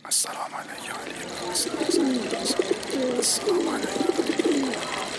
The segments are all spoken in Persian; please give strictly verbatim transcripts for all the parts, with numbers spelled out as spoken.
السلام علیکم السلام علیکم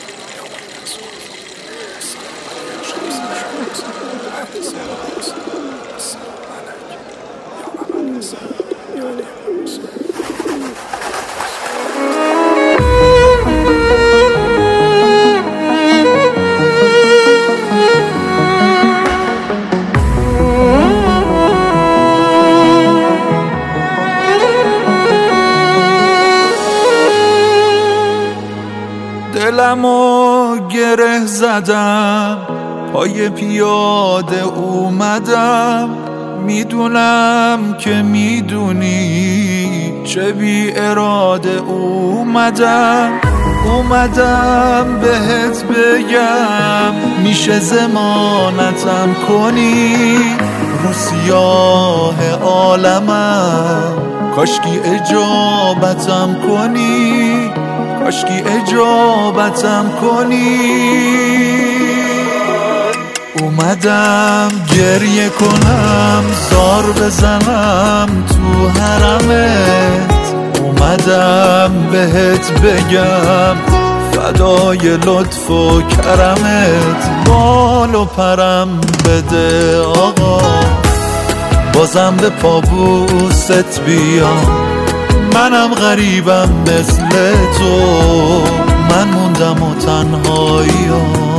دلمو گره زدم، پای پیاده اومدم، میدونم که میدونی چه بی اراده اومدم اومدم بهت بگم میشه ضمانتم کنی رو سیاه عالمم، کاشکی اجابتم کنی، کاشکی اجابتم کنی. اومدم گریه کنم، زار بزنم تو حرمت، اومدم بهت بگم فدای لطف و کرمت، بال و پرم بده آقا، بازم به پابوست بیام، منم غریبم مثل تو، من موندم و تنهاییم.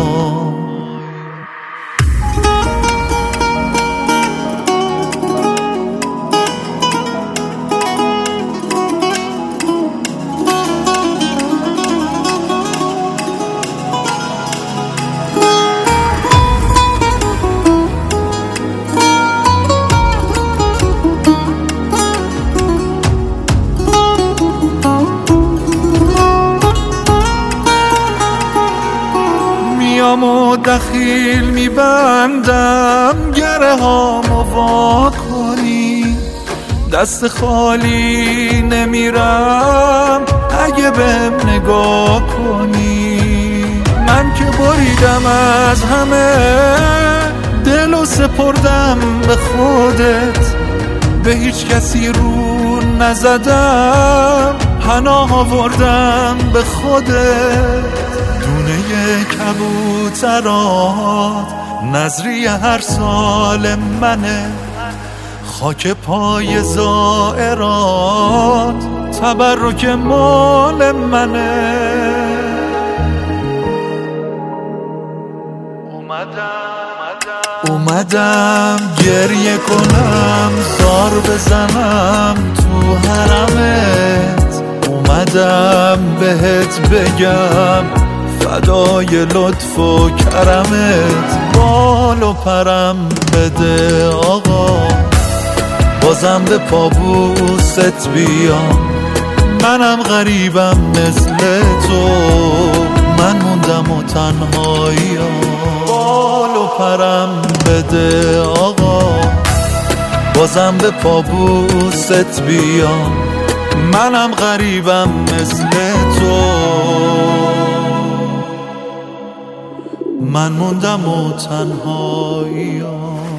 و دخیل میبندم گره هامو وا کنی، دست خالی نمیرم اگه بهم نگاه کنی. من که بریدم از همه، دل و سپردم به خودت، به هیچ کسی رو نزدم، پناه آوردم به خودت. دونه کبوترات نظری هر سال منه، خاک پای زائرات تبرک مال منه. اومدم گریه کنم، زار بزنم تو حرمت، اومدم بهت بگم فدای لطف و کرمت، بال و پرم بده آقا، بازم به پابوست بیام، منم غریبم مثل تو، من موندم و تنهاییم. بال و پرم بده آقا، بازم به پابوست بیام، منم غریبم مثل تو، من موندم و تنهاییم.